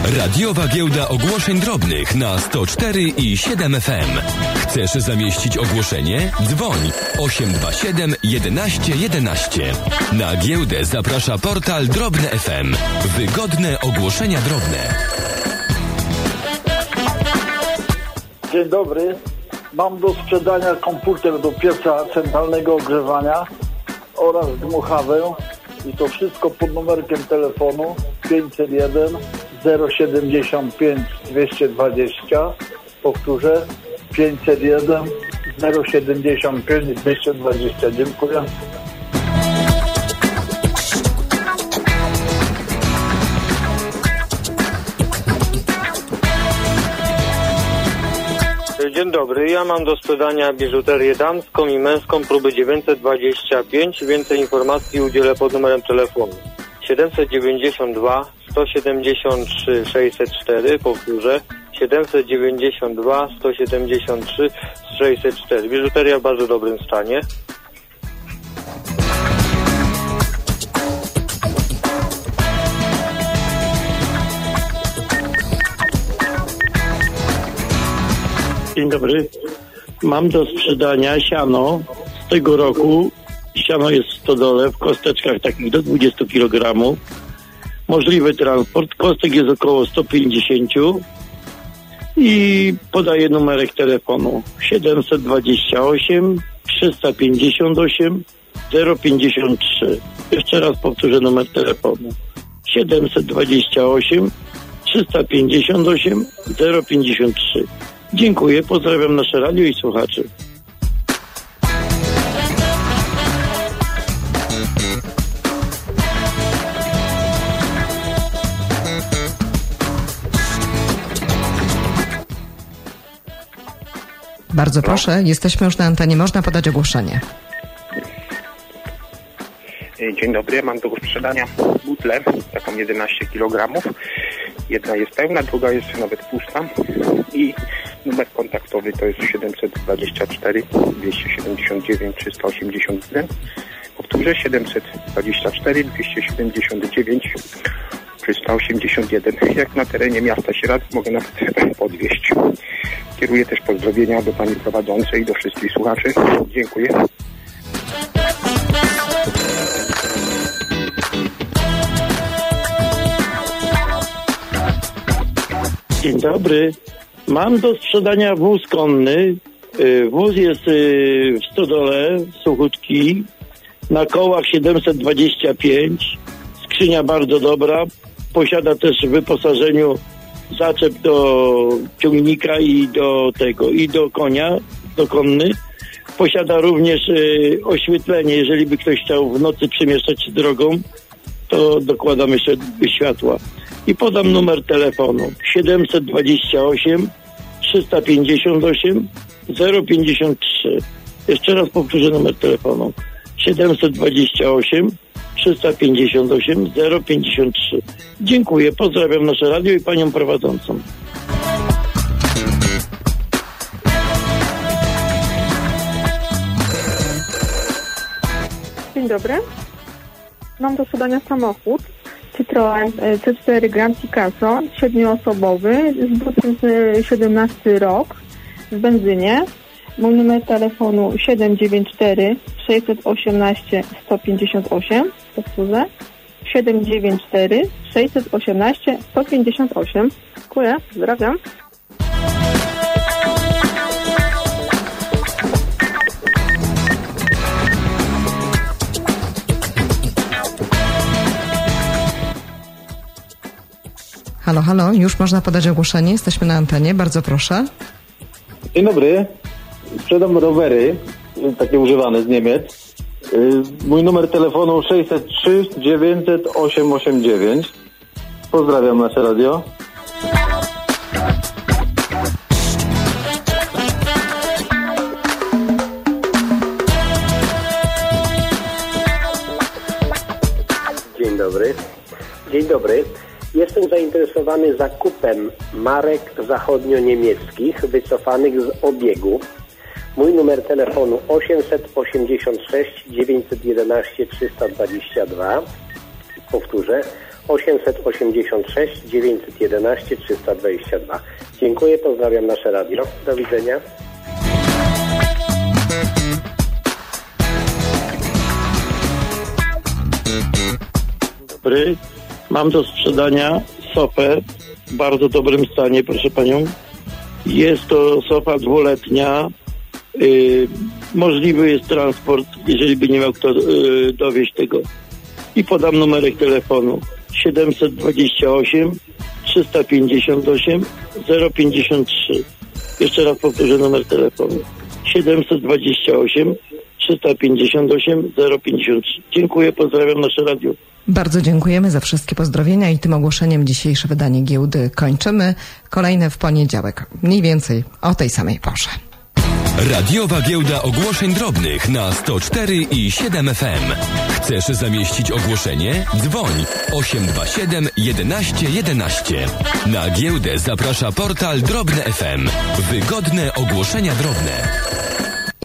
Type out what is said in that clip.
Radiowa Giełda Ogłoszeń Drobnych na 104 i 7 FM. Chcesz zamieścić ogłoszenie? Dzwoń 827 11 11. Na giełdę zaprasza portal Drobne FM. Wygodne ogłoszenia drobne. Dzień dobry. Mam do sprzedania komputer do pieca centralnego ogrzewania oraz dmuchawę i to wszystko pod numerkiem telefonu 501 075 220. Powtórzę 501 075 220. Dziękuję. Dzień dobry, ja mam do sprzedania biżuterię damską i męską próby 925. Więcej informacji udzielę pod numerem telefonu 792 173 604, powtórzę 792 173 604. Biżuteria w bardzo dobrym stanie. Dzień dobry. Mam do sprzedania siano z tego roku. Siano jest w stodole w kosteczkach takich do 20 kg. Możliwy transport. Kostek jest około 150 i podaję numerek telefonu 728 358 053. Jeszcze raz powtórzę numer telefonu 728 358 053. Dziękuję, pozdrawiam nasze radio i słuchaczy. Bardzo proszę, jesteśmy już na antenie, można podać ogłoszenie. Dzień dobry, mam do sprzedania butlę, taką 11 kg. Jedna jest pełna, druga jest nawet pusta i numer kontaktowy to jest 724 279 381. Powtórzę 724 279 381. Jak na terenie miasta Sieradz mogę nawet podwieźć. Kieruję też pozdrowienia do pani prowadzącej i do wszystkich słuchaczy. Dziękuję. Dzień dobry. Mam do sprzedania wóz konny. Wóz jest w stodole, suchutki, na kołach 725. Skrzynia bardzo dobra. Posiada też w wyposażeniu zaczep do ciągnika i do tego, i do konia, do konny. Posiada również oświetlenie, jeżeli by ktoś chciał w nocy przemieszczać się drogą, to dokładam jeszcze światła. I podam numer telefonu 728 358 053. Jeszcze raz powtórzę numer telefonu 728 358 053. Dziękuję, pozdrawiam nasze radio i panią prowadzącą. Dzień dobry. Mam do sprzedania samochód Citroen C4 Grand Picasso 7-osobowy z 2017 rok w benzynie. Mój numer telefonu 794 618 158. Powtórzę 794 618 158. Dziękuję, pozdrawiam. Halo, halo, już można podać ogłoszenie, jesteśmy na antenie, bardzo proszę. Dzień dobry. Sprzedam rowery, takie używane z Niemiec. Mój numer telefonu 603 900 889. Pozdrawiam nasze radio. Dzień dobry. Dzień dobry. Jestem zainteresowany zakupem marek zachodnio-niemieckich wycofanych z obiegu. Mój numer telefonu 886 911 322. Powtórzę 886 911 322. Dziękuję, pozdrawiam nasze radio. Do widzenia. Dobry. Mam do sprzedania sofę w bardzo dobrym stanie, proszę panią. Jest to sofa dwuletnia. Możliwy jest transport, jeżeli by nie miał kto dowieźć tego. I podam numerek telefonu 728 358 053. Jeszcze raz powtórzę numer telefonu 728 358 053. Dziękuję, pozdrawiam nasze radio. Bardzo dziękujemy za wszystkie pozdrowienia i tym ogłoszeniem dzisiejsze wydanie Giełdy kończymy. Kolejne w poniedziałek, mniej więcej o tej samej porze. Radiowa Giełda Ogłoszeń Drobnych na 104,7 FM. Chcesz zamieścić ogłoszenie? Dzwoń 827 11 11. Na giełdę zaprasza portal Drobne FM. Wygodne ogłoszenia drobne.